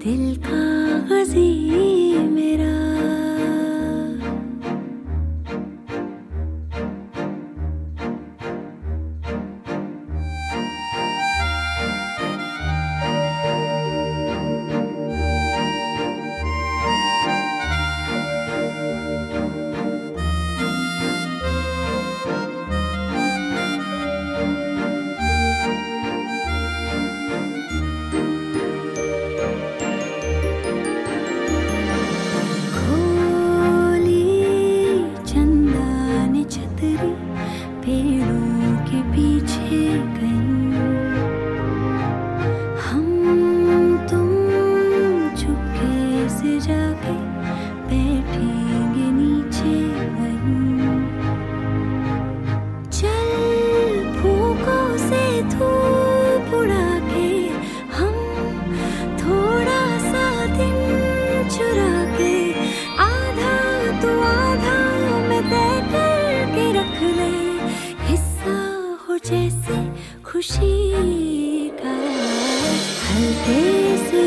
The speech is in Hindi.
दिल कागजी मेरा। पेड़ों के पीछे कहीं हम तुम चुपके से जाके बैठेंगे नीचे वहीं। चल फूकों से धूप उड़ा के हम थोड़ा सा दिन चुरा के आधा तू आधा मैं तय करके रख ले। जैसे खुशी का हल्के से